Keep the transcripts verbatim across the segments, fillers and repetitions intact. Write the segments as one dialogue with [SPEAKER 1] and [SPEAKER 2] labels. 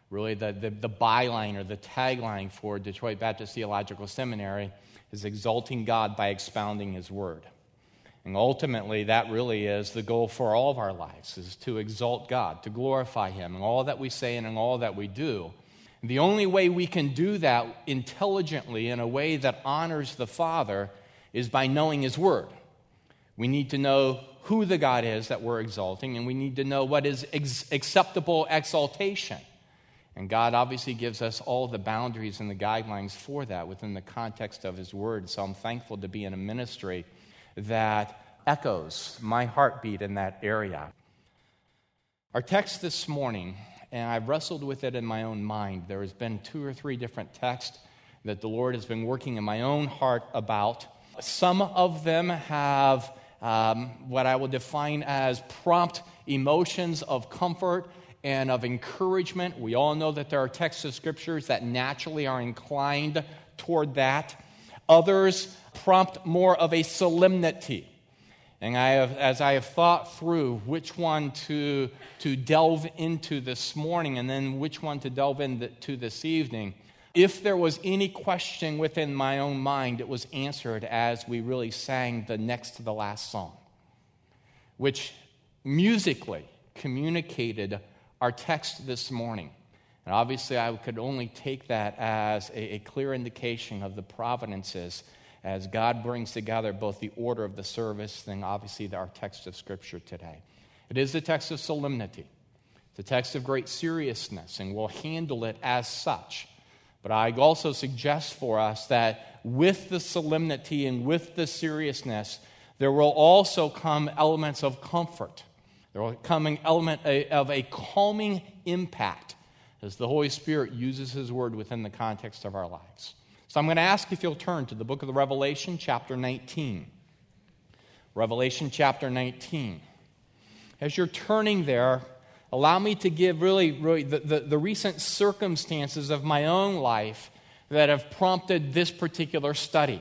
[SPEAKER 1] Really, the, the, the byline or the tagline for Detroit Baptist Theological Seminary is exalting God by expounding His Word. And ultimately, that really is the goal for all of our lives, is to exalt God, to glorify Him in all that we say and in all that we do. And the only way we can do that intelligently in a way that honors the Father is by knowing His Word. We need to know who the God is that we're exalting, and we need to know what is ex- acceptable exaltation. And God obviously gives us all the boundaries and the guidelines for that within the context of His Word. So I'm thankful to be in a ministry that echoes my heartbeat in that area. Our text this morning, and I've wrestled with it in my own mind. There has been two or three different texts that the Lord has been working in my own heart about. Some of them have um, what I will define as prompt emotions of comfort and of encouragement. We all know that there are texts of scriptures that naturally are inclined toward that. Others prompt more of a solemnity. And I have, as I have thought through which one to, to delve into this morning and then which one to delve into this evening, if there was any question within my own mind, it was answered as we really sang the next to the last song, which musically communicated our text this morning. And obviously I could only take that as a, a clear indication of the providences as God brings together both the order of the service and obviously our text of Scripture today. It is a text of solemnity. It's a text of great seriousness, and we'll handle it as such. But I also suggest for us that with the solemnity and with the seriousness, there will also come elements of comfort. There will come an element of a calming impact as the Holy Spirit uses His Word within the context of our lives. So I'm going to ask if you'll turn to the book of the Revelation, chapter nineteen. Revelation, chapter nineteen. As you're turning there, allow me to give really, really the, the, the recent circumstances of my own life that have prompted this particular study.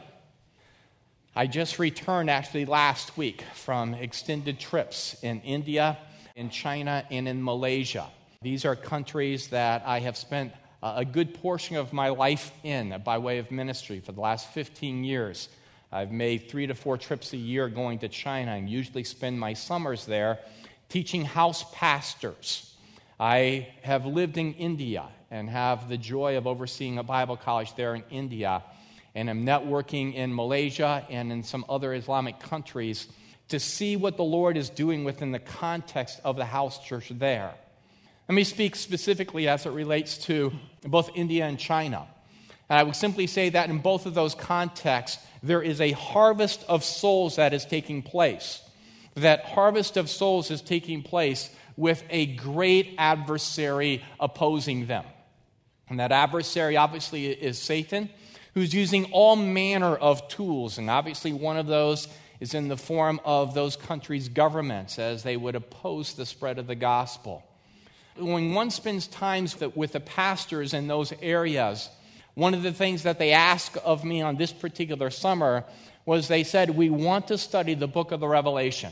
[SPEAKER 1] I just returned actually last week from extended trips in India, in China, and in Malaysia. These are countries that I have spent a good portion of my life in by way of ministry for the last fifteen years. I've made three to four trips a year going to China and usually spend my summers there teaching house pastors. I have lived in India and have the joy of overseeing a Bible college there in India, and am networking in Malaysia and in some other Islamic countries to see what the Lord is doing within the context of the house church there. Let me speak specifically as it relates to both India and China. And I would simply say that in both of those contexts, there is a harvest of souls that is taking place. That harvest of souls is taking place with a great adversary opposing them. And that adversary obviously is Satan, who's using all manner of tools. And obviously one of those is in the form of those countries' governments as they would oppose the spread of the gospel. When one spends time with the pastors in those areas, one of the things that they asked of me on this particular summer was they said, we want to study the book of the Revelation.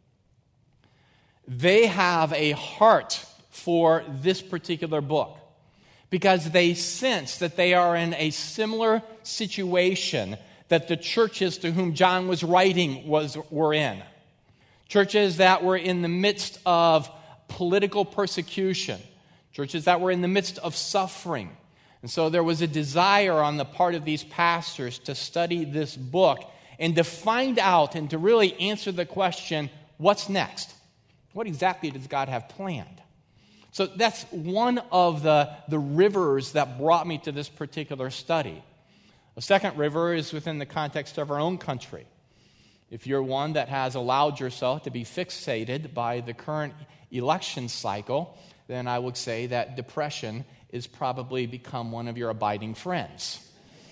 [SPEAKER 1] They have a heart for this particular book because they sense that they are in a similar situation that the churches to whom John was writing was were in. Churches that were in the midst of political persecution, churches that were in the midst of suffering. And so there was a desire on the part of these pastors to study this book and to find out and to really answer the question, what's next? What exactly does God have planned? So that's one of the, the rivers that brought me to this particular study. A second river is within the context of our own country. If you're one that has allowed yourself to be fixated by the current election cycle, then I would say that depression is probably become one of your abiding friends.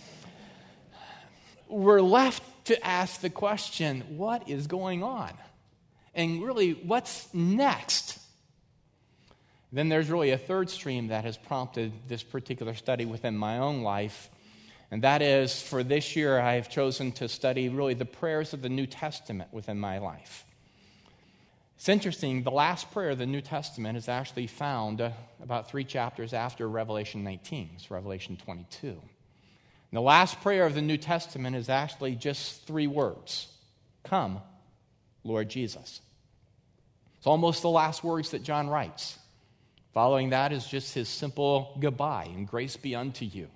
[SPEAKER 1] We're left to ask the question, what is going on? And really, what's next? Then there's really a third stream that has prompted this particular study within my own life. And that is, for this year, I have chosen to study really the prayers of the New Testament within my life. It's interesting, the last prayer of the New Testament is actually found uh, about three chapters after Revelation nineteen. It's Revelation twenty-two. And the last prayer of the New Testament is actually just three words. Come, Lord Jesus. It's almost the last words that John writes. Following that is just his simple goodbye, and grace be unto you.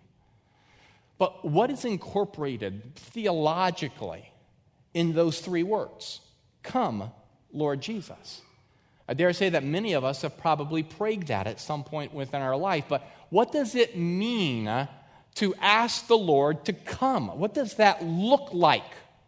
[SPEAKER 1] But what is incorporated theologically in those three words? Come, Lord Jesus. I dare say that many of us have probably prayed that at some point within our life, but what does it mean uh, to ask the Lord to come? What does that look like?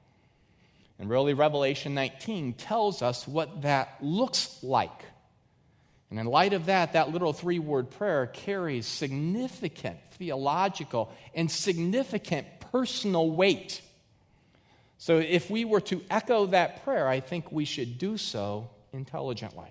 [SPEAKER 1] And really, Revelation nineteen tells us what that looks like. And in light of that, that little three-word prayer carries significant theological and significant personal weight. So if we were to echo that prayer, I think we should do so intelligently.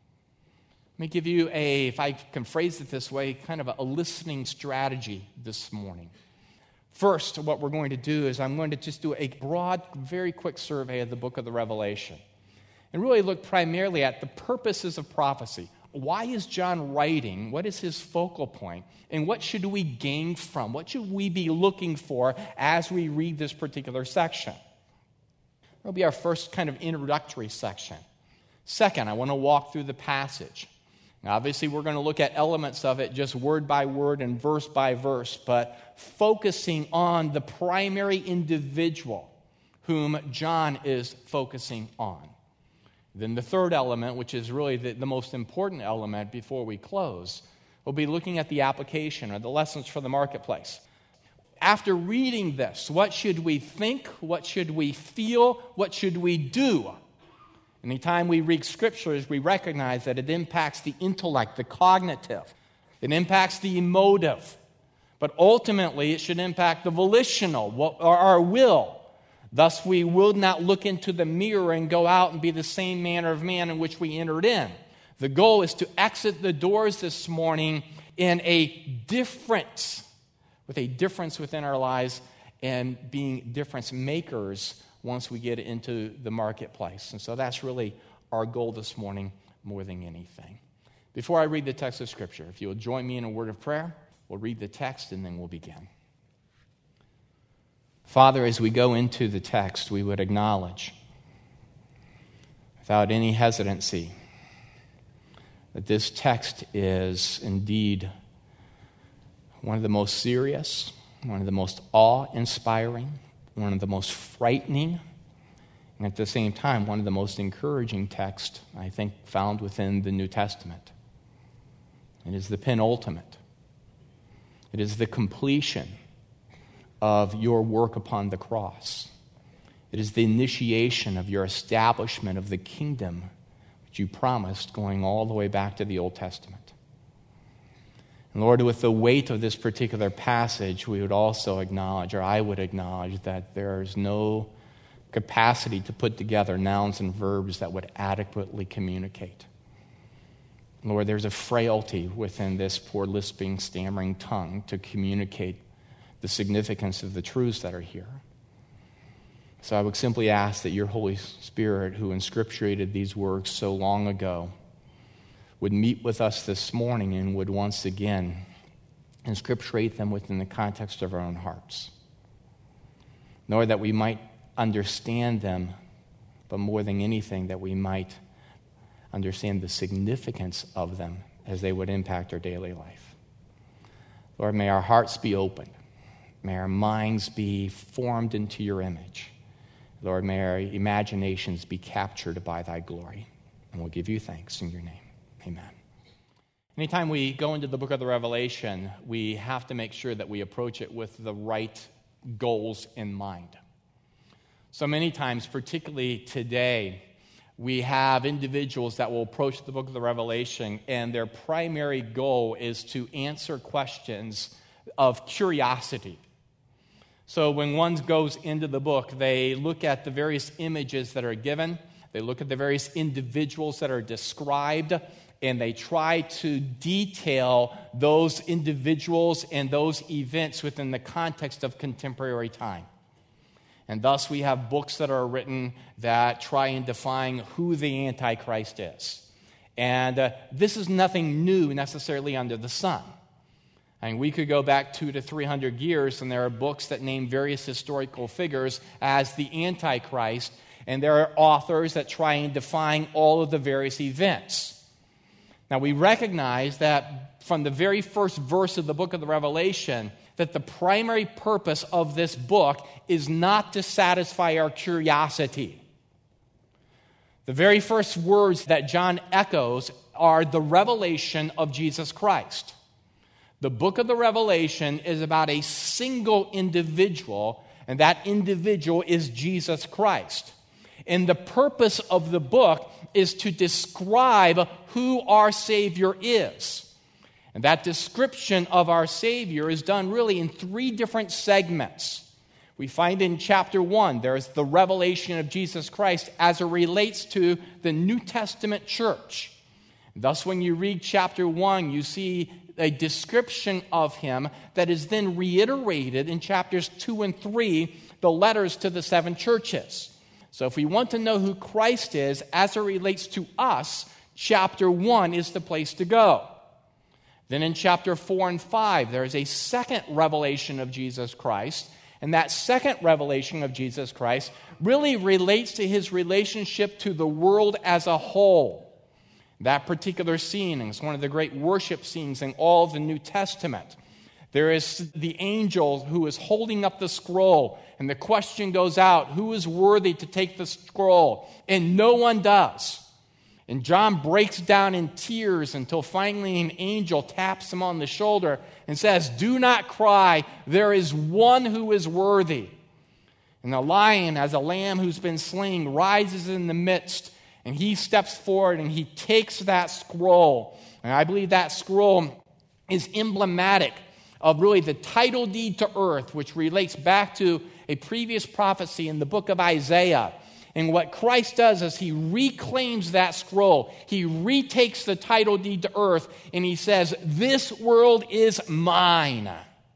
[SPEAKER 1] Let me give you a, if I can phrase it this way, kind of a listening strategy this morning. First, what we're going to do is I'm going to just do a broad, very quick survey of the book of the Revelation and really look primarily at the purposes of prophecy. Why is John writing? What is his focal point? And what should we gain from? What should we be looking for as we read this particular section? That'll be our first kind of introductory section. Second, I want to walk through the passage. Now, obviously, we're going to look at elements of it just word by word and verse by verse, but focusing on the primary individual whom John is focusing on. Then the third element, which is really the, the most important element before we close, we'll be looking at the application or the lessons for the marketplace. After reading this, what should we think? What should we feel? What should we do? Anytime we read scriptures, we recognize that it impacts the intellect, the cognitive. It impacts the emotive. But ultimately, it should impact the volitional, or our will. Thus, we will not look into the mirror and go out and be the same manner of man in which we entered in. The goal is to exit the doors this morning in a difference, with a difference within our lives and being difference makers once we get into the marketplace. And so that's really our goal this morning more than anything. Before I read the text of Scripture, if you'll join me in a word of prayer, we'll read the text and then we'll begin. Father, as we go into the text, we would acknowledge, without any hesitancy, that this text is indeed one of the most serious, one of the most awe-inspiring, one of the most frightening, and at the same time, one of the most encouraging texts, I think, found within the New Testament. It is the penultimate. It is the completion of your work upon the cross. It is the initiation of your establishment of the kingdom which you promised going all the way back to the Old Testament. And Lord, with the weight of this particular passage, we would also acknowledge, or I would acknowledge, that there is no capacity to put together nouns and verbs that would adequately communicate. Lord, there's a frailty within this poor lisping, stammering tongue to communicate the significance of the truths that are here. So I would simply ask that your Holy Spirit, who inscripturated these works so long ago, would meet with us this morning and would once again inscripturate them within the context of our own hearts. Nor that we might understand them, but more than anything, that we might understand the significance of them as they would impact our daily life. Lord, may our hearts be opened. May our minds be formed into your image. Lord, may our imaginations be captured by thy glory. And we'll give you thanks in your name. Amen. Anytime we go into the book of the Revelation, we have to make sure that we approach it with the right goals in mind. So many times, particularly today, we have individuals that will approach the book of the Revelation, and their primary goal is to answer questions of curiosity. So when one goes into the book, they look at the various images that are given, they look at the various individuals that are described, and they try to detail those individuals and those events within the context of contemporary time. And thus we have books that are written that try and define who the Antichrist is. And uh, this is nothing new necessarily under the sun. I mean, we could go back two to three hundred years, and there are books that name various historical figures as the Antichrist, and there are authors that try and define all of the various events. Now, we recognize that from the very first verse of the book of the Revelation, that the primary purpose of this book is not to satisfy our curiosity. The very first words that John echoes are the revelation of Jesus Christ. The book of the Revelation is about a single individual, and that individual is Jesus Christ. And the purpose of the book is to describe who our Savior is. And that description of our Savior is done really in three different segments. We find in chapter one, there's the revelation of Jesus Christ as it relates to the New Testament church. Thus, when you read chapter one, you see a description of him that is then reiterated in chapters two and three, the letters to the seven churches. So if we want to know who Christ is as it relates to us, chapter one is the place to go. Then in chapter four and five, there is a second revelation of Jesus Christ. And that second revelation of Jesus Christ really relates to his relationship to the world as a whole. That particular scene is one of the great worship scenes in all of the New Testament. There is the angel who is holding up the scroll, and the question goes out, who is worthy to take the scroll? And no one does. And John breaks down in tears until finally an angel taps him on the shoulder and says, "Do not cry, there is one who is worthy." And the lion, as a lamb who's been slain, rises in the midst, and he steps forward and he takes that scroll. And I believe that scroll is emblematic of really the title deed to earth, which relates back to a previous prophecy in the book of Isaiah. And what Christ does is he reclaims that scroll. He retakes the title deed to earth, and he says, "This world is mine."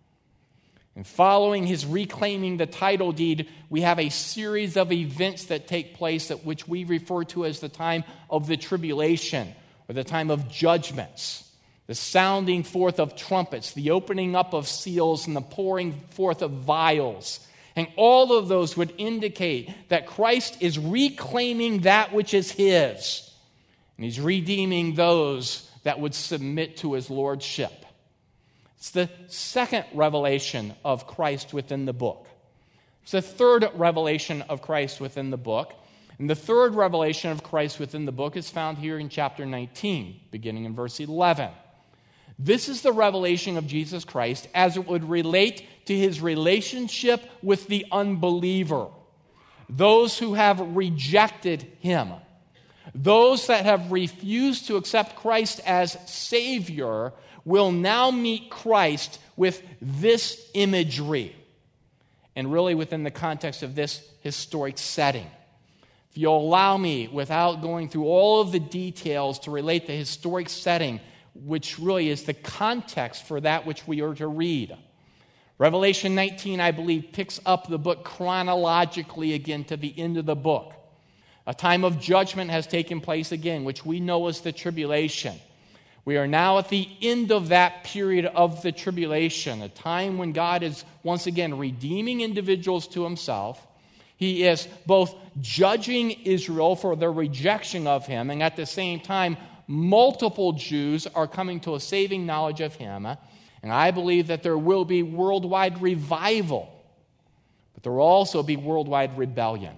[SPEAKER 1] And following his reclaiming the title deed, we have a series of events that take place at which we refer to as the time of the tribulation, or the time of judgments. The sounding forth of trumpets, the opening up of seals, and the pouring forth of vials. And all of those would indicate that Christ is reclaiming that which is his. And he's redeeming those that would submit to his lordship. It's the second revelation of Christ within the book. It's the third revelation of Christ within the book. And the third revelation of Christ within the book is found here in chapter nineteen, beginning in verse eleven. This is the revelation of Jesus Christ as it would relate to his relationship with the unbeliever, those who have rejected him, those that have refused to accept Christ as Savior will now meet Christ with this imagery, and really within the context of this historic setting. If you'll allow me, without going through all of the details, to relate the historic setting, which really is the context for that which we are to read. Revelation nineteen, I believe, picks up the book chronologically again to the end of the book. A time of judgment has taken place again, which we know as the tribulation. We are now at the end of that period of the tribulation, a time when God is once again redeeming individuals to himself. He is both judging Israel for their rejection of him, and at the same time, multiple Jews are coming to a saving knowledge of him. And I believe that there will be worldwide revival, but there will also be worldwide rebellion,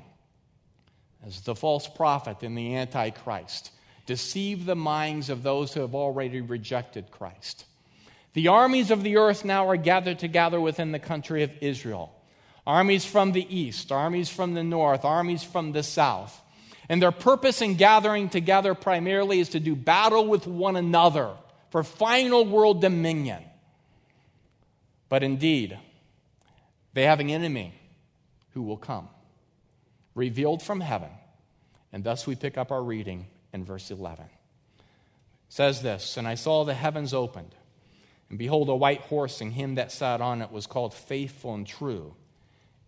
[SPEAKER 1] as the false prophet and the Antichrist deceive the minds of those who have already rejected Christ. The armies of the earth now are gathered together within the country of Israel. Armies from the east, armies from the north, armies from the south. And their purpose in gathering together primarily is to do battle with one another for final world dominion. But indeed, they have an enemy who will come, revealed from heaven. And thus we pick up our reading in verse eleven. It says this, "And I saw the heavens opened, and behold, a white horse, and him that sat on it was called Faithful and True.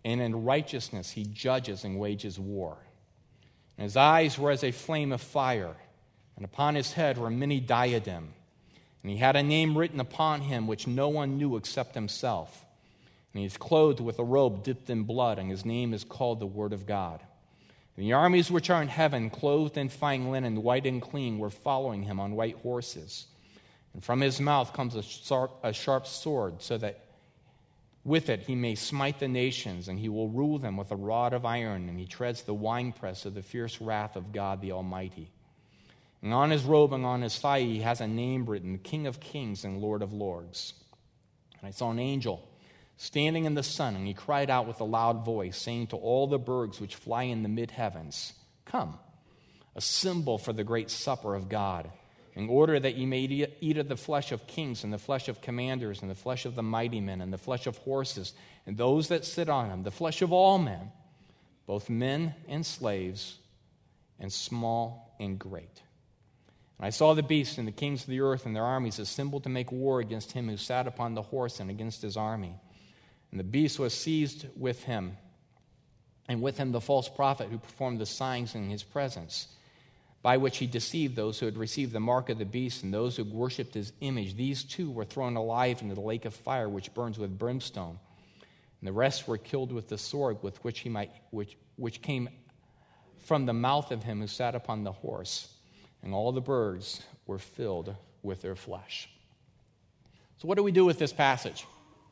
[SPEAKER 1] and in righteousness he judges and wages war. And his eyes were as a flame of fire, and upon his head were many diadems. And he had a name written upon him which no one knew except himself. And he is clothed with a robe dipped in blood, and his name is called the Word of God. And the armies which are in heaven, clothed in fine linen, white and clean, were following him on white horses. And from his mouth comes a sharp, a sharp sword, so that with it he may smite the nations, and he will rule them with a rod of iron, and he treads the winepress of the fierce wrath of God the Almighty. And on his robe and on his thigh he has a name written, King of Kings and Lord of Lords. And I saw an angel standing in the sun, and he cried out with a loud voice, saying to all the birds which fly in the mid-heavens, Come, assemble for the great supper of God, in order that ye may eat of the flesh of kings, and the flesh of commanders, and the flesh of the mighty men, and the flesh of horses, and those that sit on them, the flesh of all men, both men and slaves, and small and great. And I saw the beast and the kings of the earth and their armies assembled to make war against him who sat upon the horse and against his army. And the beast was seized with him, and with him the false prophet who performed the signs in his presence, by which he deceived those who had received the mark of the beast and those who worshipped his image. These two were thrown alive into the lake of fire, which burns with brimstone. And the rest were killed with the sword with which he might, which, which came from the mouth of him who sat upon the horse. And all the birds were filled with their flesh. So what do we do with this passage?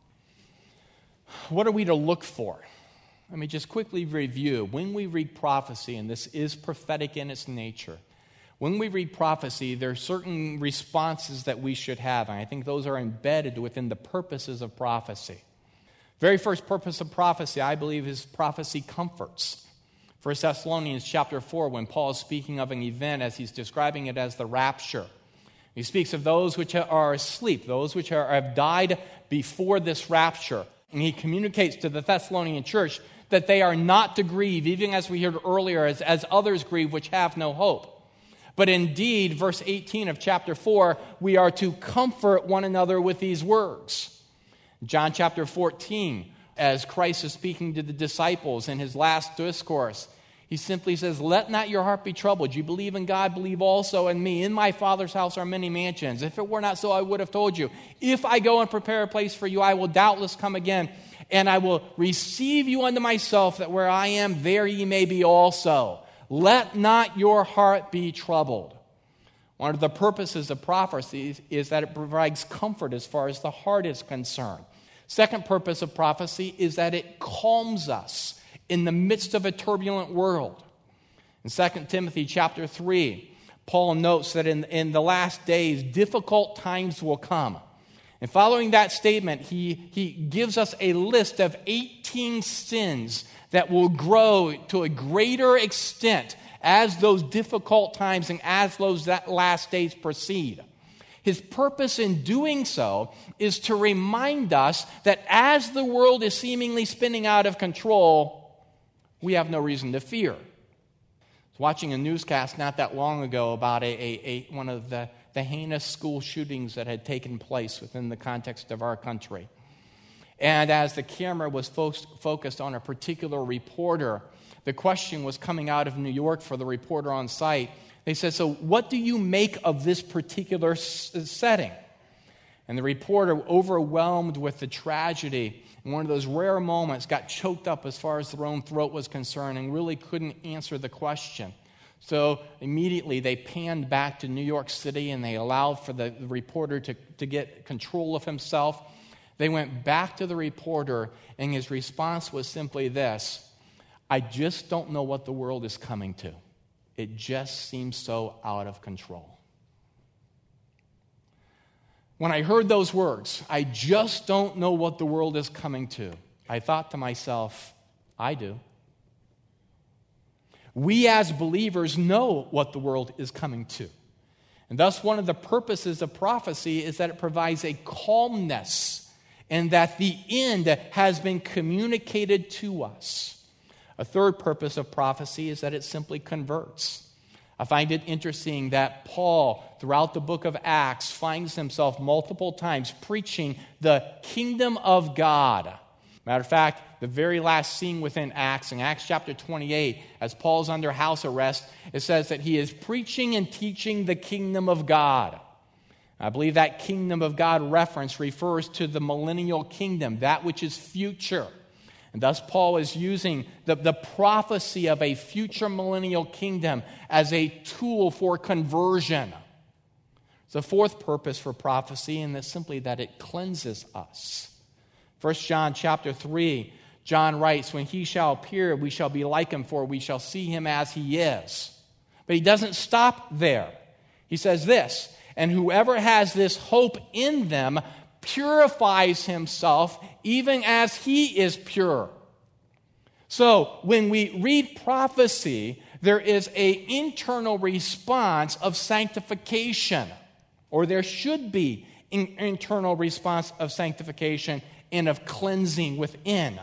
[SPEAKER 1] What are we to look for? Let me just quickly review. When we read prophecy, and this is prophetic in its nature, when we read prophecy, there are certain responses that we should have, and I think those are embedded within the purposes of prophecy. Very first purpose of prophecy, I believe, is prophecy comforts. First Thessalonians chapter four, when Paul is speaking of an event as he's describing it as the rapture, he speaks of those which are asleep, those which are, have died before this rapture. And he communicates to the Thessalonian church that they are not to grieve, even as we heard earlier, as, as others grieve which have no hope. But indeed, verse eighteen of chapter four, we are to comfort one another with these words. John chapter fourteen, as Christ is speaking to the disciples in his last discourse, he simply says, Let not your heart be troubled. You believe in God, believe also in me. In my Father's house are many mansions. If it were not so, I would have told you. If I go and prepare a place for you, I will doubtless come again, and I will receive you unto myself, that where I am, there ye may be also. Let not your heart be troubled. One of the purposes of prophecy is that it provides comfort as far as the heart is concerned. Second purpose of prophecy is that it calms us in the midst of a turbulent world. In Second Timothy chapter three, Paul notes that in, in the last days, difficult times will come. And following that statement, he, he gives us a list of eighteen sins that will grow to a greater extent as those difficult times and as those that last days proceed. His purpose in doing so is to remind us that as the world is seemingly spinning out of control, we have no reason to fear. I was watching a newscast not that long ago about a, a, a one of the, the heinous school shootings that had taken place within the context of our country. And as the camera was fo- focused on a particular reporter, the question was coming out of New York for the reporter on site. They said, so what do you make of this particular s- setting? And the reporter, overwhelmed with the tragedy, in one of those rare moments, got choked up as far as their own throat was concerned and really couldn't answer the question. So immediately they panned back to New York City and they allowed for the reporter to, to get control of himself. They went back to the reporter and his response was simply this: I just don't know what the world is coming to. It just seems so out of control. When I heard those words, I just don't know what the world is coming to, I thought to myself, I do. We as believers know what the world is coming to. And thus one of the purposes of prophecy is that it provides a calmness and that the end has been communicated to us. A third purpose of prophecy is that it simply converts. I find it interesting that Paul, throughout the book of Acts, finds himself multiple times preaching the kingdom of God. Matter of fact, the very last scene within Acts, in Acts chapter twenty-eight, as Paul's under house arrest, it says that he is preaching and teaching the kingdom of God. I believe that kingdom of God reference refers to the millennial kingdom, that which is future. And thus Paul is using the, the prophecy of a future millennial kingdom as a tool for conversion. It's the fourth purpose for prophecy, and it's simply that it cleanses us. First John chapter three, John writes, when he shall appear, we shall be like him, for we shall see him as he is. But he doesn't stop there. He says this, and whoever has this hope in them purifies himself even as he is pure. So when we read prophecy, there is an internal response of sanctification, or there should be an internal response of sanctification and of cleansing within.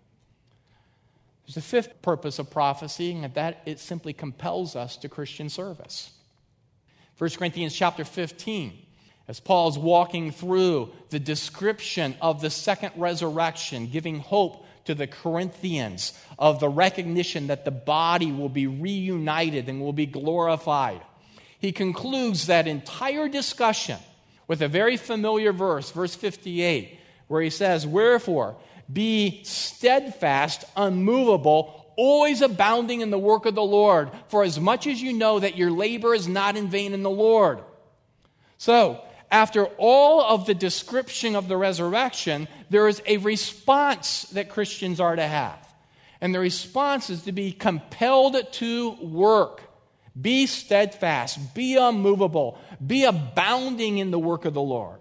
[SPEAKER 1] There's a fifth purpose of prophecy, and that it simply compels us to Christian service. First Corinthians chapter fifteen, as Paul's walking through the description of the second resurrection, giving hope to the Corinthians of the recognition that the body will be reunited and will be glorified. He concludes that entire discussion with a very familiar verse, verse fifty-eight, where he says, wherefore, be steadfast, unmovable, always abounding in the work of the Lord, for as much as you know that your labor is not in vain in the Lord. So, after all of the description of the resurrection, there is a response that Christians are to have. And the response is to be compelled to work. Be steadfast, be unmovable, be abounding in the work of the Lord.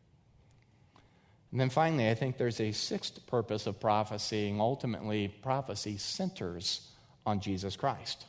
[SPEAKER 1] And then finally, I think there's a sixth purpose of prophecy, and ultimately, prophecy centers on Jesus Christ.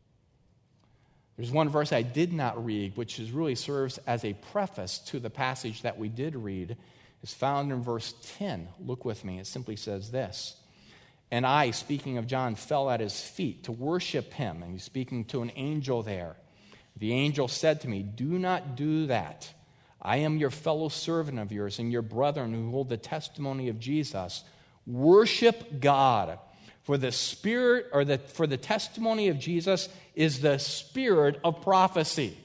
[SPEAKER 1] There's one verse I did not read, which is really serves as a preface to the passage that we did read. It's found in verse ten. Look with me. It simply says this. And I, speaking of John, fell at his feet to worship him. And he's speaking to an angel there. The angel said to me, do not do that. I am your fellow servant of yours and your brethren who hold the testimony of Jesus. Worship God. For the spirit, or the, for the testimony of Jesus is the spirit of prophecy.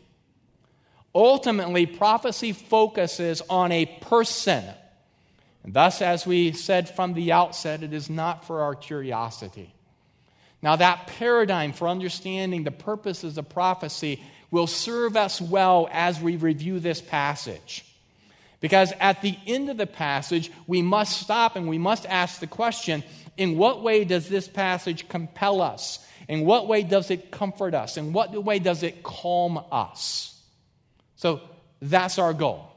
[SPEAKER 1] Ultimately, prophecy focuses on a person. And thus, as we said from the outset, it is not for our curiosity. Now, that paradigm for understanding the purposes of prophecy will serve us well as we review this passage. Because at the end of the passage, we must stop and we must ask the question, in what way does this passage compel us? In what way does it comfort us? In what way does it calm us? So that's our goal.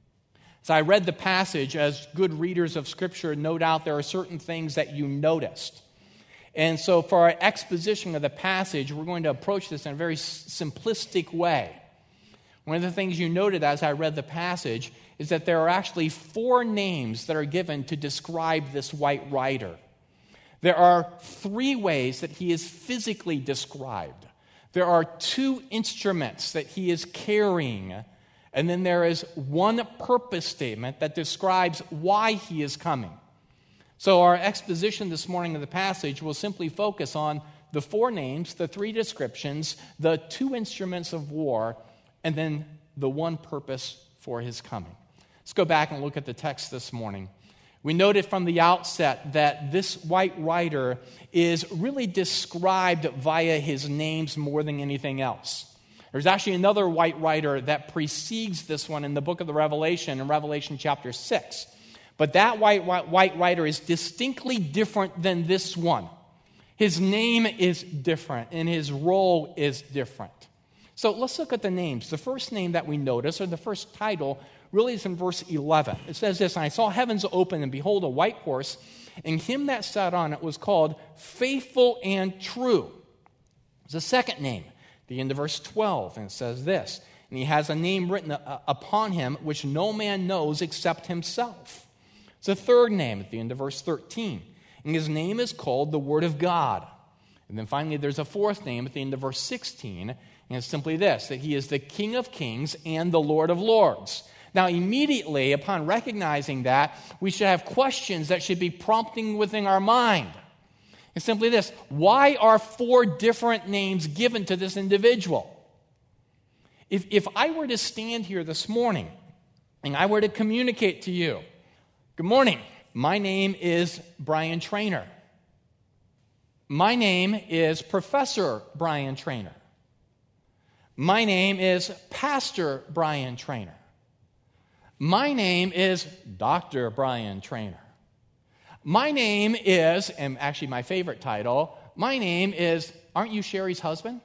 [SPEAKER 1] As I read the passage, as good readers of Scripture, no doubt there are certain things that you noticed. And so for our exposition of the passage, we're going to approach this in a very simplistic way. One of the things you noted as I read the passage is that there are actually four names that are given to describe this white rider. There are three ways that he is physically described. There are two instruments that he is carrying, and then there is one purpose statement that describes why he is coming. So our exposition this morning of the passage will simply focus on the four names, the three descriptions, the two instruments of war, and then the one purpose for his coming. Let's go back and look at the text this morning. We noted from the outset that this white rider is really described via his names more than anything else. There's actually another white rider that precedes this one in the book of the Revelation, in Revelation chapter six. But that white, white, white rider is distinctly different than this one. His name is different, and his role is different. So let's look at the names. The first name that we notice, or the first title, really is in verse eleven. It says this, and I saw heavens open, and behold, a white horse, and him that sat on it was called Faithful and True. There's a second name, at the end of verse twelve, and it says this, and he has a name written upon him which no man knows except himself. It's a third name at the end of verse thirteen, and his name is called the Word of God. And then finally there's a fourth name at the end of verse sixteen, and it's simply this, that he is the King of kings and the Lord of lords. Now, immediately upon recognizing that, we should have questions that should be prompting within our mind. It's simply this: why are four different names given to this individual? If, if I were to stand here this morning and I were to communicate to you, good morning, my name is Brian Trainer. My name is Professor Brian Trainer. My name is Pastor Brian Trainer. My name is Doctor Brian Trainer. My name is, and actually my favorite title, my name is, aren't you Sherry's husband?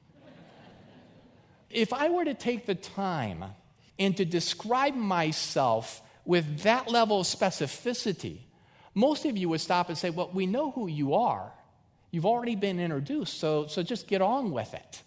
[SPEAKER 1] If I were to take the time and to describe myself with that level of specificity, most of you would stop and say, well, we know who you are. You've already been introduced, so, so just get on with it.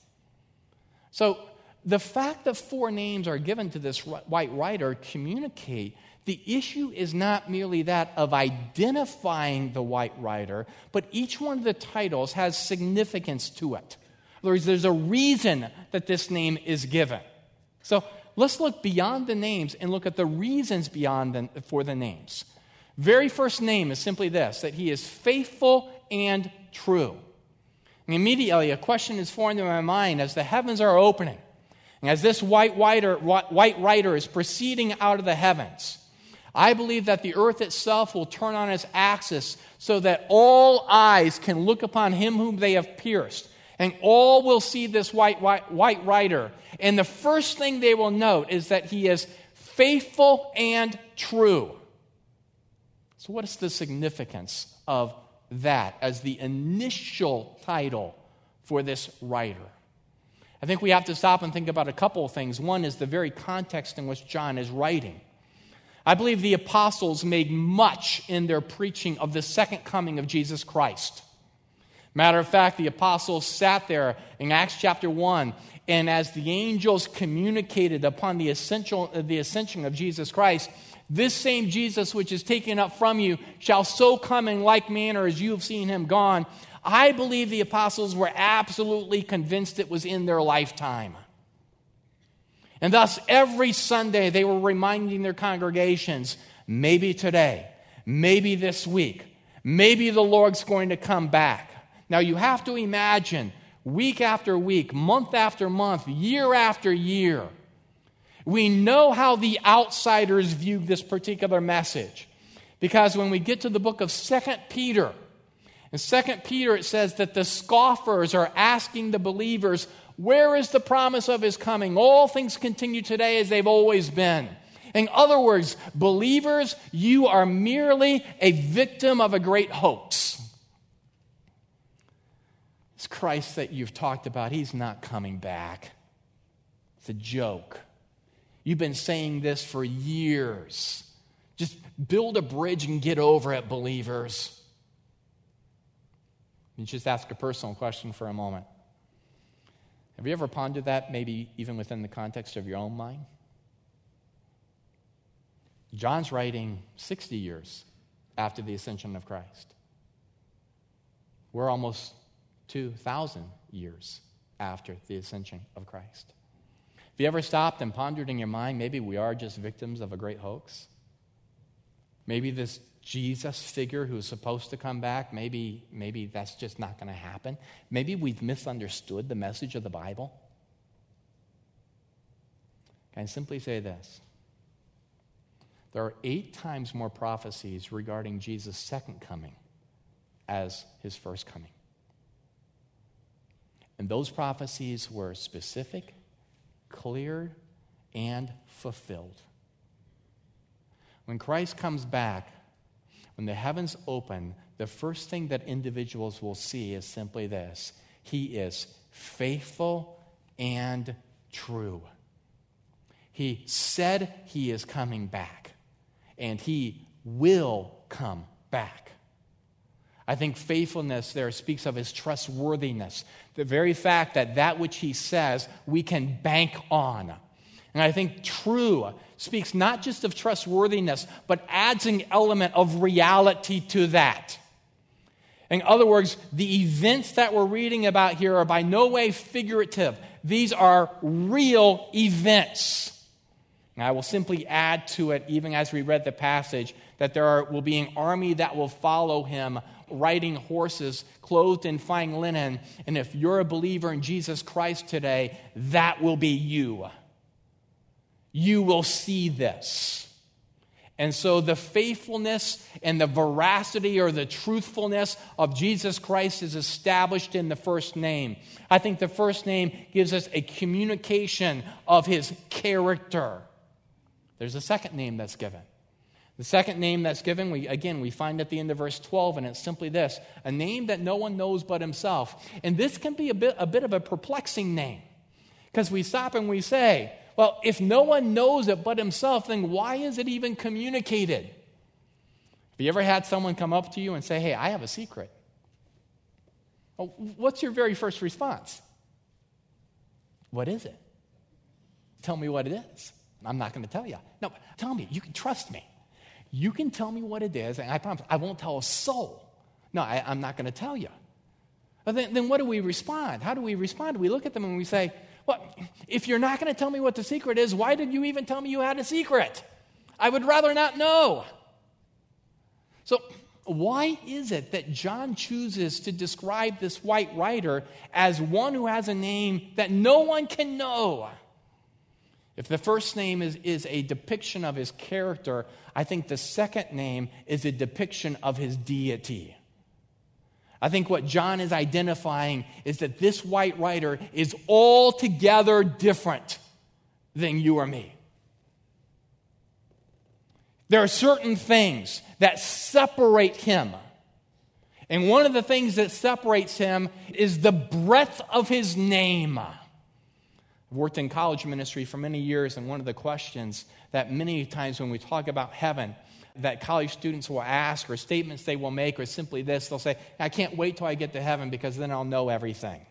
[SPEAKER 1] So the fact that four names are given to this white rider communicate the issue is not merely that of identifying the white rider, but each one of the titles has significance to it. In other words, there's a reason that this name is given. So let's look beyond the names and look at the reasons beyond the, for the names. Very first name is simply this: that he is faithful and true. And immediately a question is formed in my mind as the heavens are opening, and as this white rider, white rider is proceeding out of the heavens. I believe that the earth itself will turn on its axis so that all eyes can look upon him whom they have pierced, and all will see this white, white, white rider. And the first thing they will note is that he is faithful and true. So what is the significance of that as the initial title for this writer? I think we have to stop and think about a couple of things. One is the very context in which John is writing. I believe the apostles made much in their preaching of the second coming of Jesus Christ. Matter of fact, the apostles sat there in Acts chapter one, and as the angels communicated upon the essential, the ascension of Jesus Christ, this same Jesus which is taken up from you shall so come in like manner as you have seen him gone. I believe the apostles were absolutely convinced it was in their lifetime. And thus, every Sunday, they were reminding their congregations, maybe today, maybe this week, maybe the Lord's going to come back. Now, you have to imagine, week after week, month after month, year after year, we know how the outsiders view this particular message. Because when we get to the book of Second Peter, in Second Peter it says that the scoffers are asking the believers, where is the promise of his coming? All things continue today as they've always been. In other words, believers, you are merely a victim of a great hoax. This Christ that you've talked about, he's not coming back. It's a joke. You've been saying this for years. Just build a bridge and get over it, believers. You just ask a personal question for a moment. Have you ever pondered that, maybe even within the context of your own mind? John's writing sixty years after the ascension of Christ. We're almost two thousand years after the ascension of Christ. Have you ever stopped and pondered in your mind, maybe we are just victims of a great hoax? Maybe this Jesus figure who's supposed to come back, maybe, maybe that's just not going to happen. Maybe we've misunderstood the message of the Bible. Can I simply say this? There are eight times more prophecies regarding Jesus' second coming as his first coming. And those prophecies were specific, clear, and fulfilled. When Christ comes back, when the heavens open, the first thing that individuals will see is simply this: he is faithful and true. He said he is coming back, and he will come back. I think faithfulness there speaks of his trustworthiness, the very fact that that which he says we can bank on. And I think true speaks not just of trustworthiness, but adds an element of reality to that. In other words, the events that we're reading about here are by no way figurative. These are real events. And I will simply add to it, even as we read the passage, that there are, will be an army that will follow him, riding horses, clothed in fine linen. And if you're a believer in Jesus Christ today, that will be you. You will see this. And so the faithfulness and the veracity or the truthfulness of Jesus Christ is established in the first name. I think the first name gives us a communication of his character. There's a second name that's given. The second name that's given, we again, we find at the end of verse twelve, and it's simply this: a name that no one knows but himself. And this can be a bit, a bit of a perplexing name, because we stop and we say, well, if no one knows it but himself, then why is it even communicated? Have you ever had someone come up to you and say, hey, I have a secret? Well, what's your very first response? What is it? Tell me what it is. I'm not going to tell you. No, tell me. You can trust me. You can tell me what it is, and I promise I won't tell a soul. No, I, I'm not going to tell you. But then, then what do we respond? How do we respond? We look at them and we say, well, if you're not going to tell me what the secret is, why did you even tell me you had a secret? I would rather not know. So why is it that John chooses to describe this white rider as one who has a name that no one can know? If the first name is, is a depiction of his character, I think the second name is a depiction of his deity. I think what John is identifying is that this white rider is altogether different than you or me. There are certain things that separate him. And one of the things that separates him is the breadth of his name. I've worked in college ministry for many years, and one of the questions that many times when we talk about heaven that college students will ask, or statements they will make, are simply this. They'll say, I can't wait till I get to heaven because then I'll know everything.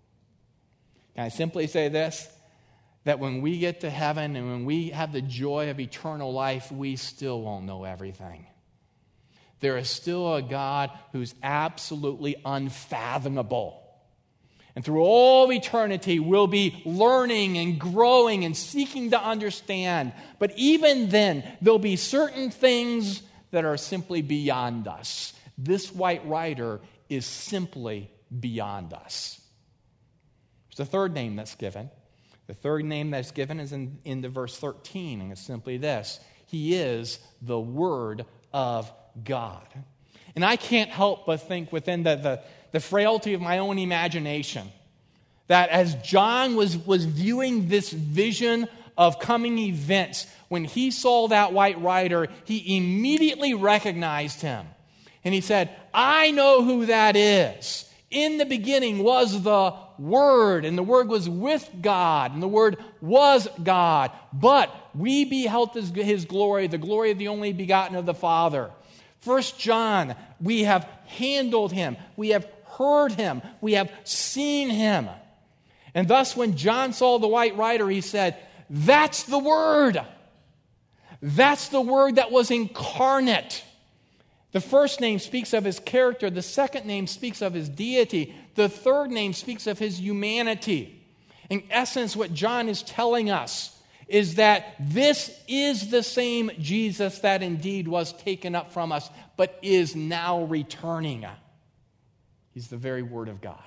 [SPEAKER 1] Can I simply say this? That when we get to heaven and when we have the joy of eternal life, we still won't know everything. There is still a God who's absolutely unfathomable. And through all eternity, we'll be learning and growing and seeking to understand. But even then, there'll be certain things that are simply beyond us. This white rider is simply beyond us. There's a third name that's given. The third name that's given is in, in the verse thirteen, and it's simply this: He is the Word of God. And I can't help but think within the, the, the frailty of my own imagination that as John was, was viewing this vision of coming events, when he saw that white rider, he immediately recognized him. And he said, I know who that is. In the beginning was the Word, and the Word was with God, and the Word was God. But we beheld his, his glory, the glory of the only begotten of the Father. First John, we have handled him, we have heard him, we have seen him. And thus when John saw the white rider, he said, that's the Word. That's the Word that was incarnate. The first name speaks of his character. The second name speaks of his deity. The third name speaks of his humanity. In essence, what John is telling us is that this is the same Jesus that indeed was taken up from us, but is now returning. He's the very Word of God.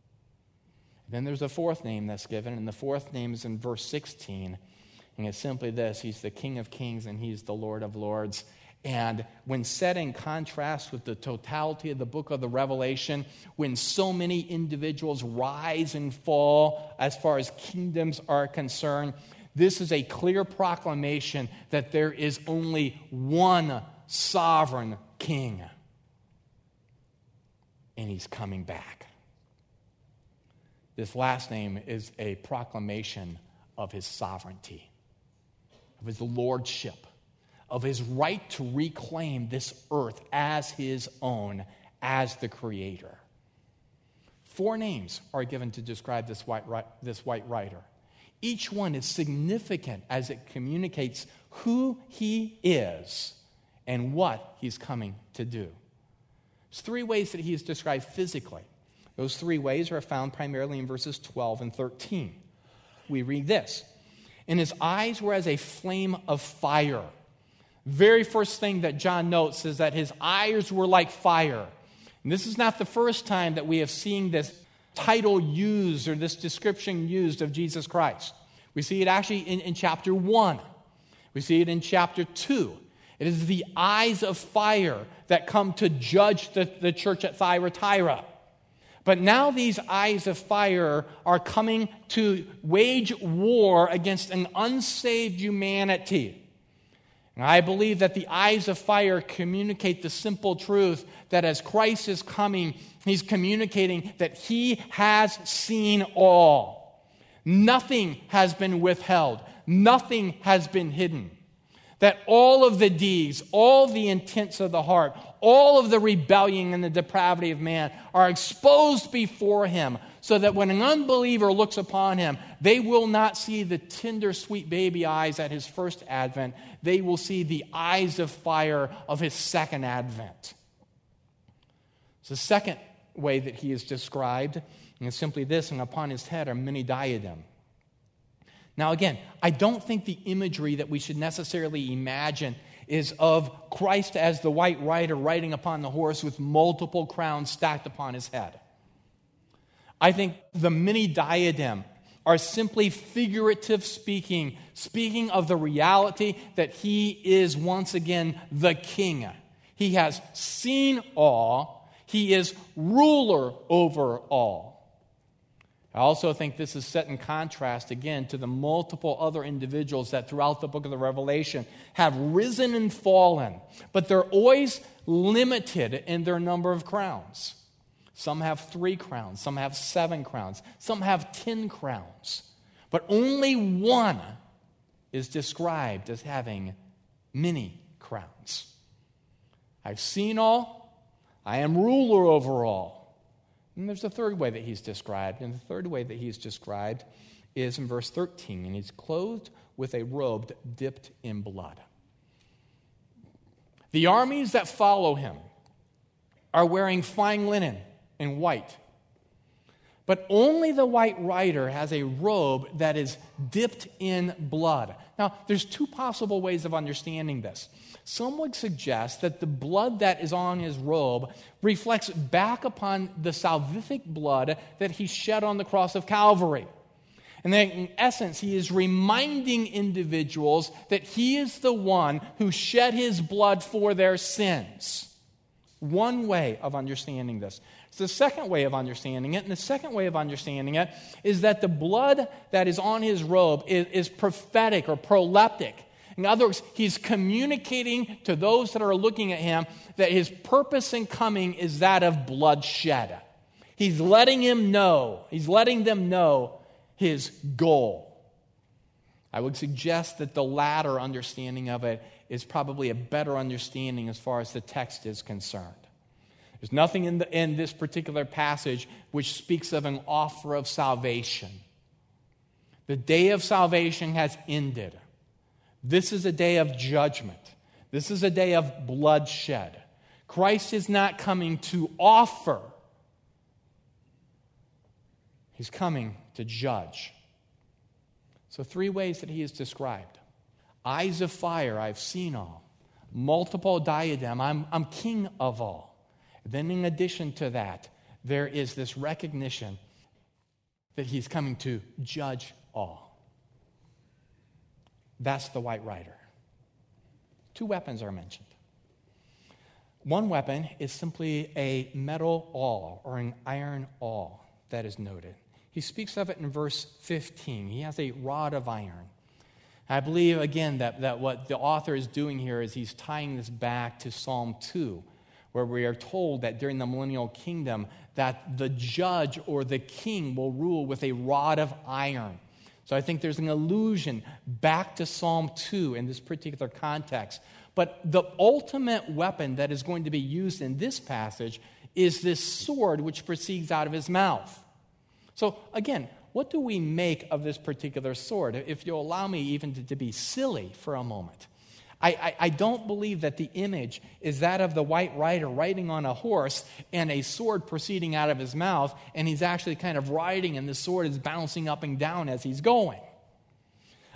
[SPEAKER 1] Then there's a fourth name that's given, and the fourth name is in verse sixteen. And it's simply this: He's the King of Kings and He's the Lord of Lords. And when set in contrast with the totality of the book of the Revelation, when so many individuals rise and fall as far as kingdoms are concerned, this is a clear proclamation that there is only one sovereign king. And He's coming back. This last name is a proclamation of His sovereignty, of His lordship, of His right to reclaim this earth as His own, as the Creator. Four names are given to describe this white, this white rider. Each one is significant as it communicates who He is and what He's coming to do. There's three ways that He is described physically. Those three ways are found primarily in verses twelve and thirteen. We read this: and his eyes were as a flame of fire. Very first thing that John notes is that his eyes were like fire. And this is not the first time that we have seen this title used or this description used of Jesus Christ. We see it actually in, in chapter one. We see it in chapter two. It is the eyes of fire that come to judge the, the church at Thyatira. But now these eyes of fire are coming to wage war against an unsaved humanity. And I believe that the eyes of fire communicate the simple truth that as Christ is coming, he's communicating that he has seen all. Nothing has been withheld. Nothing has been hidden. That all of the deeds, all the intents of the heart, all of the rebellion and the depravity of man are exposed before him, so that when an unbeliever looks upon him, they will not see the tender, sweet baby eyes at his first advent. They will see the eyes of fire of his second advent. So the second way that he is described, and it's simply this, and upon his head are many diadems. Now again, I don't think the imagery that we should necessarily imagine is of Christ as the white rider riding upon the horse with multiple crowns stacked upon his head. I think the many diadem are simply figurative speaking, speaking of the reality that he is once again the king. He has seen all. He is ruler over all. I also think this is set in contrast, again, to the multiple other individuals that throughout the book of the Revelation have risen and fallen, but they're always limited in their number of crowns. Some have three crowns, some have seven crowns, some have ten crowns, but only one is described as having many crowns. I've seen all, I am ruler over all. And there's a third way that he's described, and the third way that he's described is in verse thirteen, and he's clothed with a robe dipped in blood. The armies that follow him are wearing fine linen and white, but only the white rider has a robe that is dipped in blood. Now, there's two possible ways of understanding this. Some would suggest that the blood that is on his robe reflects back upon the salvific blood that he shed on the cross of Calvary. And that in essence, he is reminding individuals that he is the one who shed his blood for their sins. One way of understanding this. It's the second way of understanding it, and the second way of understanding it is that the blood that is on his robe is, is prophetic or proleptic. In other words, he's communicating to those that are looking at him that his purpose in coming is that of bloodshed. He's letting him know, he's letting them know his goal. I would suggest that the latter understanding of it is probably a better understanding as far as the text is concerned. There's nothing in, the, in this particular passage which speaks of an offer of salvation. The day of salvation has ended. This is a day of judgment. This is a day of bloodshed. Christ is not coming to offer. He's coming to judge. So three ways that he is described. Eyes of fire, I've seen all. Multiple diadem, I'm, I'm king of all. Then in addition to that, there is this recognition that he's coming to judge all. That's the white rider. Two weapons are mentioned. One weapon is simply a metal awl or an iron awl that is noted. He speaks of it in verse fifteen. He has a rod of iron. I believe, again, that, that what the author is doing here is he's tying this back to Psalm two, where we are told that during the millennial kingdom that the judge or the king will rule with a rod of iron. So I think there's an allusion back to Psalm two in this particular context. But the ultimate weapon that is going to be used in this passage is this sword which proceeds out of his mouth. So again, what do we make of this particular sword? If you'll allow me even to, to be silly for a moment. I, I, I don't believe that the image is that of the white rider riding on a horse and a sword proceeding out of his mouth, and he's actually kind of riding and the sword is bouncing up and down as he's going.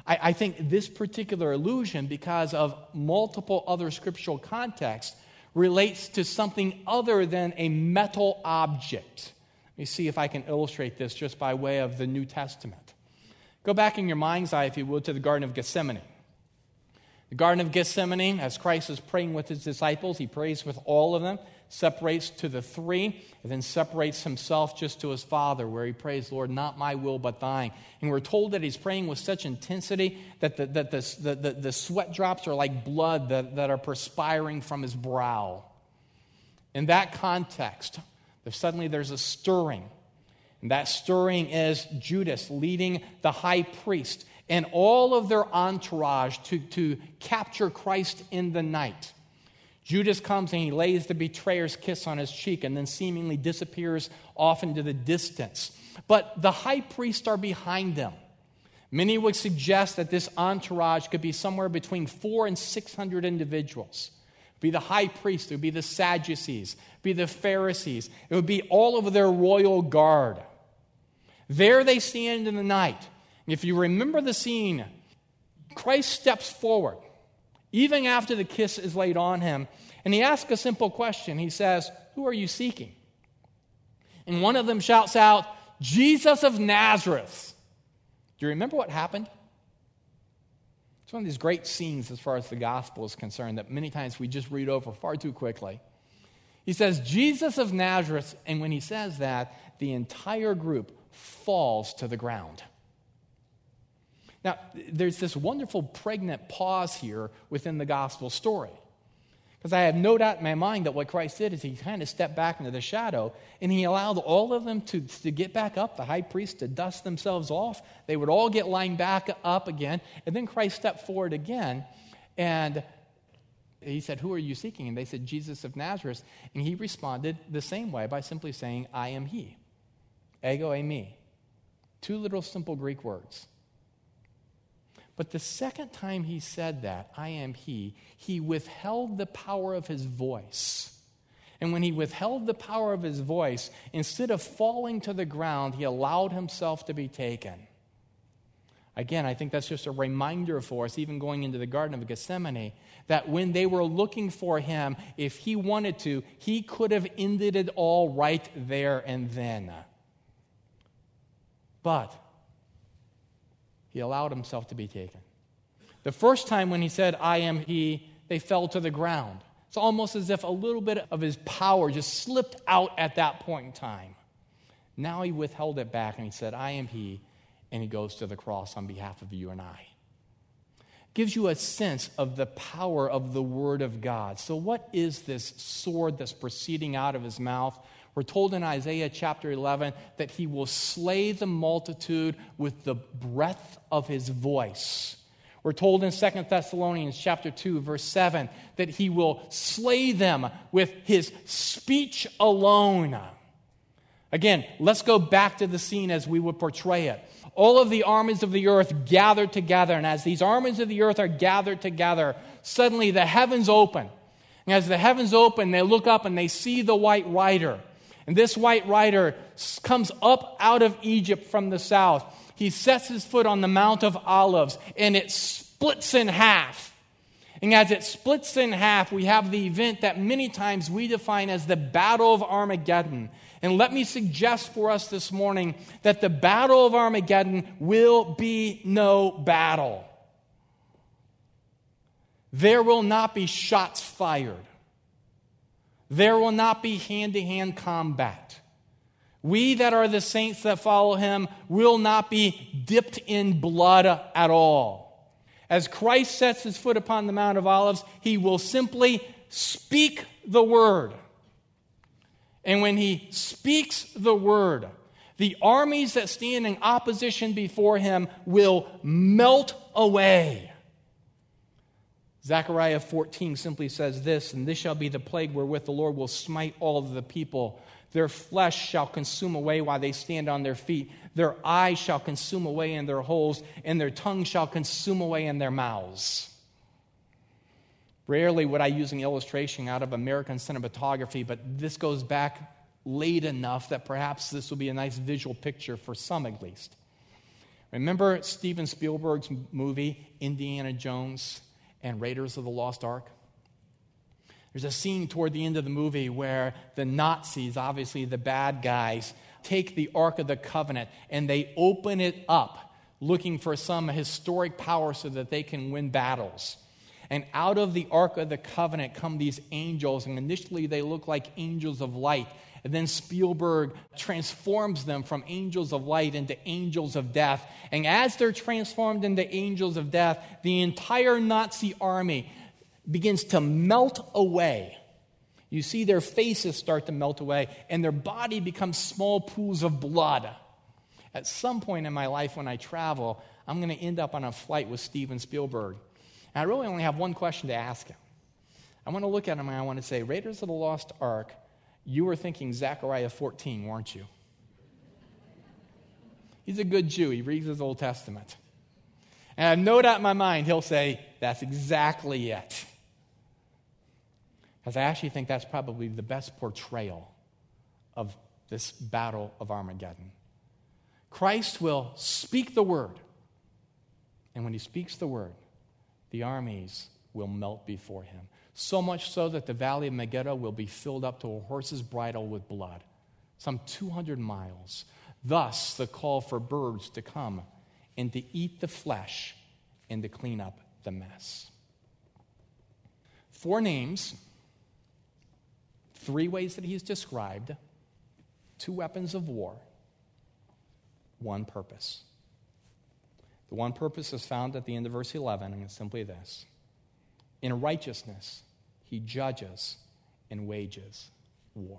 [SPEAKER 1] I, I think this particular allusion, because of multiple other scriptural contexts, relates to something other than a metal object. Let me see if I can illustrate this just by way of the New Testament. Go back in your mind's eye, if you will, to the Garden of Gethsemane. The Garden of Gethsemane, as Christ is praying with his disciples, he prays with all of them, separates to the three, and then separates himself just to his Father, where he prays, Lord, not my will, but thine. And we're told that he's praying with such intensity that the, that the, the, the, the sweat drops are like blood that, that are perspiring from his brow. In that context, if suddenly there's a stirring, and that stirring is Judas leading the high priest and all of their entourage to, to capture Christ in the night. Judas comes and he lays the betrayer's kiss on his cheek and then seemingly disappears off into the distance. But the high priests are behind them. Many would suggest that this entourage could be somewhere between four and six hundred individuals. It would be the high priest, it would be the Sadducees, it would be the Pharisees, it would be all of their royal guard. There they stand in the night. If you remember the scene, Christ steps forward, even after the kiss is laid on him, and he asks a simple question. He says, who are you seeking? And one of them shouts out, Jesus of Nazareth. Do you remember what happened? It's one of these great scenes as far as the gospel is concerned that many times we just read over far too quickly. He says, Jesus of Nazareth, and when he says that, the entire group falls to the ground. Now, there's this wonderful pregnant pause here within the gospel story. Because I have no doubt in my mind that what Christ did is he kind of stepped back into the shadow and he allowed all of them to, to get back up, the high priest to dust themselves off. They would all get lined back up again. And then Christ stepped forward again and he said, who are you seeking? And they said, Jesus of Nazareth. And he responded the same way by simply saying, I am he. Ego eimi. Two little simple Greek words. But the second time he said that, I am he, he withheld the power of his voice. And when he withheld the power of his voice, instead of falling to the ground, he allowed himself to be taken. Again, I think that's just a reminder for us, even going into the Garden of Gethsemane, that when they were looking for him, if he wanted to, he could have ended it all right there and then. But he allowed himself to be taken. The first time when he said, I am he, they fell to the ground. It's almost as if a little bit of his power just slipped out at that point in time. Now he withheld it back and he said, I am he, and he goes to the cross on behalf of you and I. Gives you a sense of the power of the Word of God. So what is this sword that's proceeding out of his mouth? We're told in Isaiah chapter eleven that he will slay the multitude with the breath of his voice. We're told in Second Thessalonians chapter two, verse seven, that he will slay them with his speech alone. Again, let's go back to the scene as we would portray it. All of the armies of the earth gathered together, and as these armies of the earth are gathered together, suddenly the heavens open. And as the heavens open, they look up and they see the white rider. And this white rider comes up out of Egypt from the south. He sets his foot on the Mount of Olives, and it splits in half. And as it splits in half, we have the event that many times we define as the Battle of Armageddon. And let me suggest for us this morning that the Battle of Armageddon will be no battle. There will not be shots fired. There will not be hand-to-hand combat. We that are the saints that follow him will not be dipped in blood at all. As Christ sets his foot upon the Mount of Olives, he will simply speak the word. And when he speaks the word, the armies that stand in opposition before him will melt away. Zechariah fourteen simply says this, and this shall be the plague wherewith the Lord will smite all of the people. Their flesh shall consume away while they stand on their feet. Their eyes shall consume away in their holes, and their tongue shall consume away in their mouths. Rarely would I use an illustration out of American cinematography, but this goes back late enough that perhaps this will be a nice visual picture for some at least. Remember Steven Spielberg's movie, Indiana Jones and Raiders of the Lost Ark? There's a scene toward the end of the movie where the Nazis, obviously the bad guys, take the Ark of the Covenant and they open it up looking for some historic power so that they can win battles. And out of the Ark of the Covenant come these angels, and initially they look like angels of light. And then Spielberg transforms them from angels of light into angels of death. And as they're transformed into angels of death, the entire Nazi army begins to melt away. You see their faces start to melt away, and their body becomes small pools of blood. At some point in my life when I travel, I'm going to end up on a flight with Steven Spielberg. And I really only have one question to ask him. I want to look at him and I want to say, Raiders of the Lost Ark, you were thinking Zechariah fourteen, weren't you? He's a good Jew. He reads his Old Testament. And I have no doubt in my mind he'll say, that's exactly it. Because I actually think that's probably the best portrayal of this battle of Armageddon. Christ will speak the word. And when he speaks the word, the armies will melt before him. So much so that the valley of Megiddo will be filled up to a horse's bridle with blood. Some two hundred miles. Thus, the call for birds to come and to eat the flesh and to clean up the mess. Four names, three ways that he's described, two weapons of war, one purpose. The one purpose is found at the end of verse eleven, and it's simply this. In righteousness, he judges and wages war.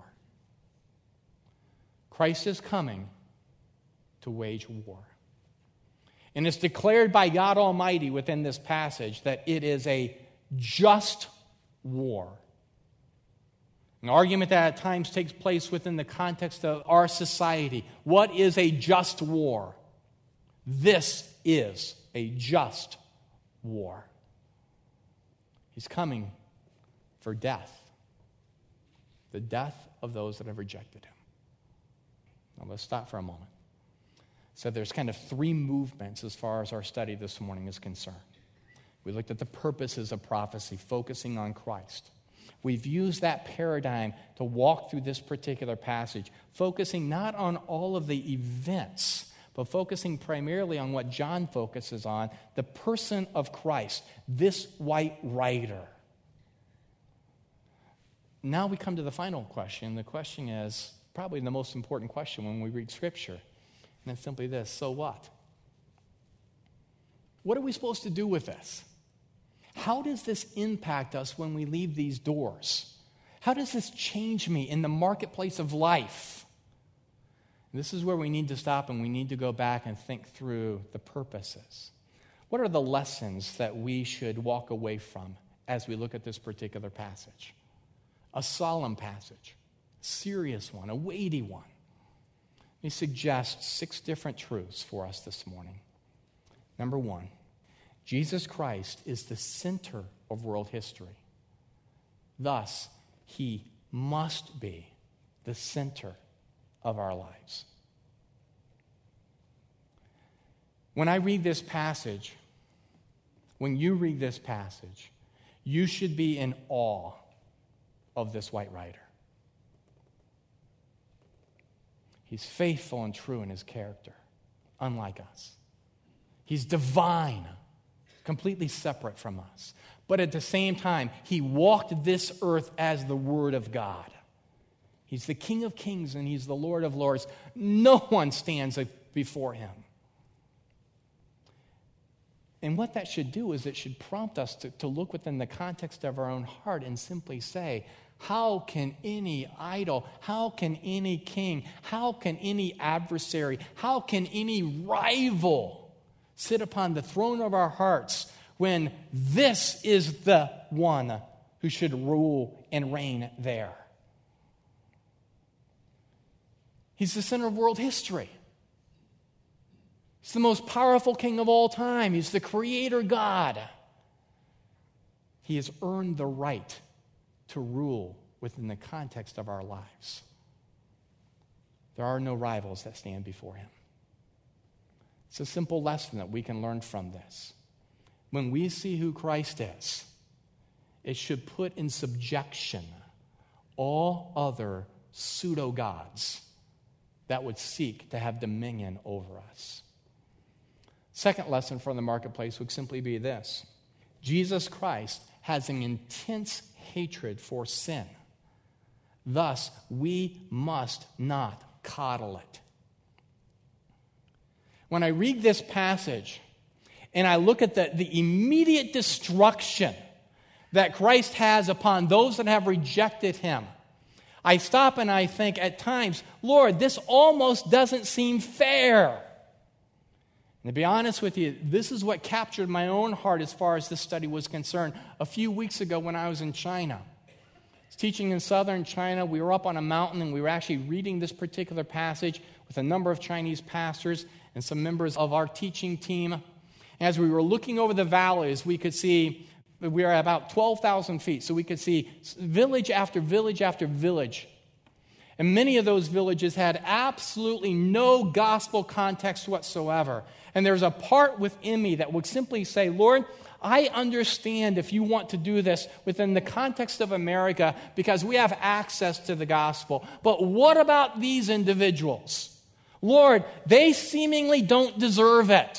[SPEAKER 1] Christ is coming to wage war. And it's declared by God Almighty within this passage that it is a just war. An argument that at times takes place within the context of our society. What is a just war? This is a just war. He's coming for death. The death of those that have rejected him. Now let's stop for a moment. So there's kind of three movements as far as our study this morning is concerned. We looked at the purposes of prophecy, focusing on Christ. We've used that paradigm to walk through this particular passage, focusing not on all of the events, but focusing primarily on what John focuses on, the person of Christ, this white rider. Now we come to the final question. The question is probably the most important question when we read Scripture. And it's simply this: so what? What are we supposed to do with this? How does this impact us when we leave these doors? How does this change me in the marketplace of life? And this is where we need to stop and we need to go back and think through the purposes. What are the lessons that we should walk away from as we look at this particular passage? A solemn passage, a serious one, a weighty one. Let me suggest six different truths for us this morning. Number one, Jesus Christ is the center of world history. Thus, he must be the center of our lives. When I read this passage, when you read this passage, you should be in awe of this white rider. He's faithful and true in his character, unlike us. He's divine, completely separate from us. But at the same time, he walked this earth as the Word of God. He's the King of Kings and he's the Lord of Lords. No one stands before him. And what that should do is it should prompt us to, to look within the context of our own heart and simply say, how can any idol, how can any king, how can any adversary, how can any rival sit upon the throne of our hearts when this is the one who should rule and reign there? He's the center of world history. He's the most powerful king of all time. He's the creator God. He has earned the right to rule within the context of our lives. There are no rivals that stand before him. It's a simple lesson that we can learn from this. When we see who Christ is, it should put in subjection all other pseudo-gods that would seek to have dominion over us. Second lesson from the marketplace would simply be this. Jesus Christ has an intense hatred for sin. Thus, we must not coddle it. When I read this passage and I look at the, the immediate destruction that Christ has upon those that have rejected him, I stop and I think at times, Lord, this almost doesn't seem fair. And to be honest with you, this is what captured my own heart as far as this study was concerned. A few weeks ago when I was in China, I was teaching in southern China, we were up on a mountain and we were actually reading this particular passage with a number of Chinese pastors and some members of our teaching team. And as we were looking over the valleys, we could see, we were at about twelve thousand feet, so we could see village after village after village. And many of those villages had absolutely no gospel context whatsoever. And there's a part within me that would simply say, Lord, I understand if you want to do this within the context of America because we have access to the gospel. But what about these individuals? Lord, they seemingly don't deserve it.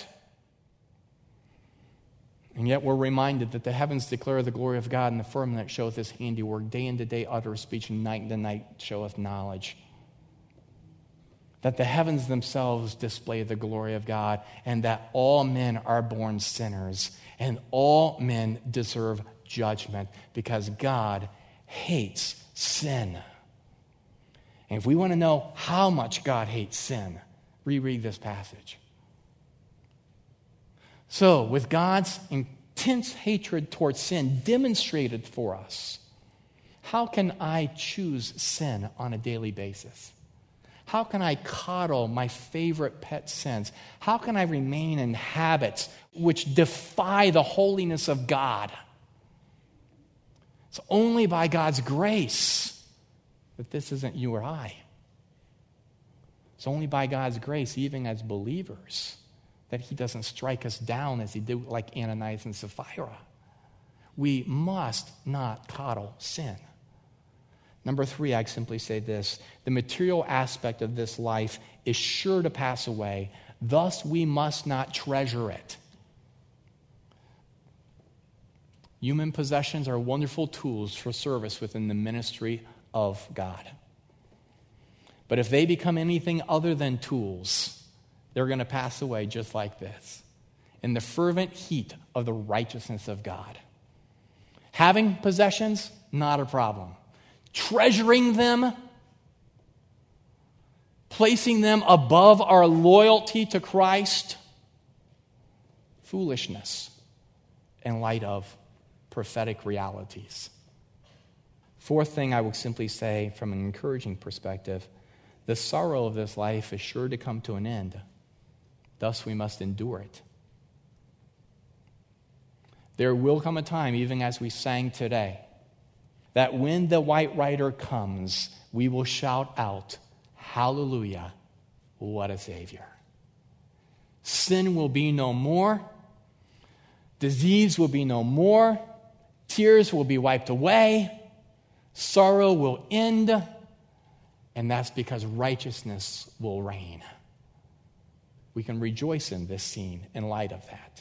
[SPEAKER 1] And yet we're reminded that the heavens declare the glory of God, and the firmament showeth his handiwork. Day unto day uttereth speech, and night unto night showeth knowledge. That the heavens themselves display the glory of God, and that all men are born sinners, and all men deserve judgment, because God hates sin. And if we want to know how much God hates sin, reread this passage. So, with God's intense hatred towards sin demonstrated for us, how can I choose sin on a daily basis? How can I coddle my favorite pet sins? How can I remain in habits which defy the holiness of God? It's only by God's grace that this isn't you or I. It's only by God's grace, even as believers, that he doesn't strike us down as he did like Ananias and Sapphira. We must not coddle sin. Number three, I simply say this. The material aspect of this life is sure to pass away. Thus, we must not treasure it. Human possessions are wonderful tools for service within the ministry of God. But if they become anything other than tools, they're going to pass away just like this, in the fervent heat of the righteousness of God. Having possessions, not a problem. Treasuring them, placing them above our loyalty to Christ, foolishness in light of prophetic realities. Fourth thing I would simply say from an encouraging perspective, the sorrow of this life is sure to come to an end. Thus, we must endure it. There will come a time, even as we sang today, that when the white rider comes, we will shout out, hallelujah, what a Savior. Sin will be no more. Disease will be no more. Tears will be wiped away. Sorrow will end. And that's because righteousness will reign. We can rejoice in this scene in light of that.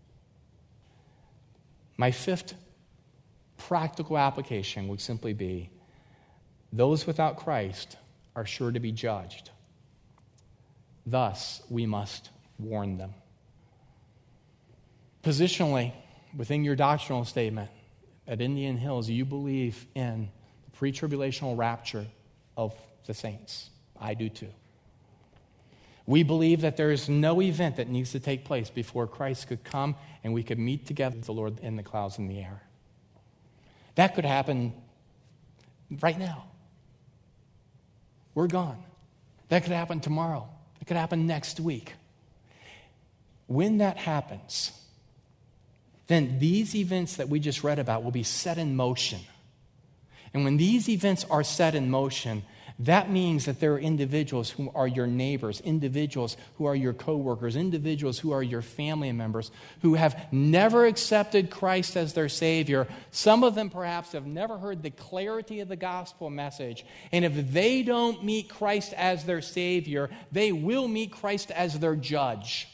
[SPEAKER 1] My fifth practical application would simply be, those without Christ are sure to be judged. Thus, we must warn them. Positionally, within your doctrinal statement at Indian Hills, you believe in the pre-tribulational rapture of the saints. I do too. We believe that there is no event that needs to take place before Christ could come and we could meet together with the Lord in the clouds in the air. That could happen right now. We're gone. That could happen tomorrow. It could happen next week. When that happens, then these events that we just read about will be set in motion. And when these events are set in motion, That means that there are individuals who are your neighbors, individuals who are your coworkers, individuals who are your family members who have never accepted Christ as their Savior. Some of them perhaps have never heard the clarity of the gospel message. And if they don't meet Christ as their Savior, they will meet Christ as their judge.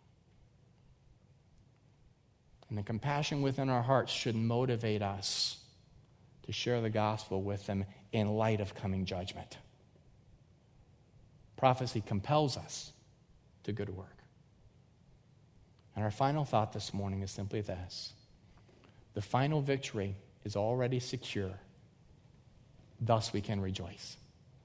[SPEAKER 1] And the compassion within our hearts should motivate us to share the gospel with them in light of coming judgment. Prophecy compels us to good work. And our final thought this morning is simply this: the final victory is already secure, thus we can rejoice.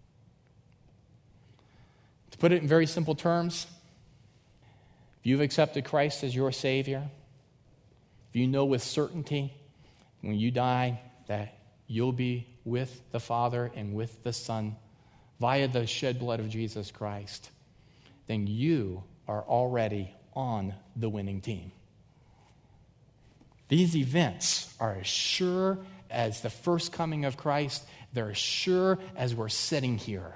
[SPEAKER 1] To put it in very simple terms, if you've accepted Christ as your Savior, if you know with certainty when you die that you'll be with the Father and with the Son via the shed blood of Jesus Christ, then you are already on the winning team. These events are as sure as the first coming of Christ. They're as sure as we're sitting here.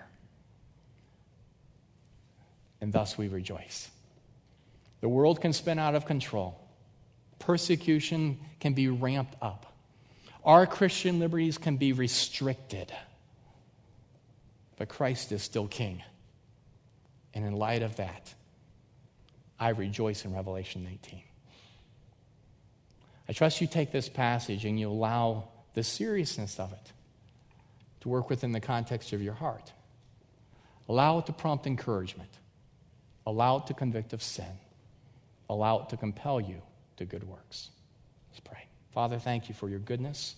[SPEAKER 1] And thus we rejoice. The world can spin out of control. Persecution can be ramped up. Our Christian liberties can be restricted. But Christ is still King. And in light of that, I rejoice in Revelation eighteen. I trust you take this passage and you allow the seriousness of it to work within the context of your heart. Allow it to prompt encouragement. Allow it to convict of sin. Allow it to compel you to good works. Let's pray. Father, thank you for your goodness.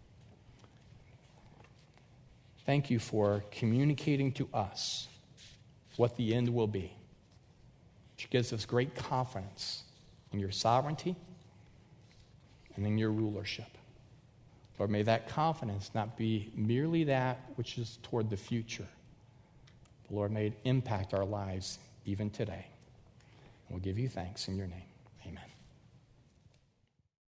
[SPEAKER 1] Thank you for communicating to us what the end will be, which gives us great confidence in your sovereignty and in your rulership. Lord, may that confidence not be merely that which is toward the future, but Lord, may it impact our lives even today. We'll give you thanks in your name.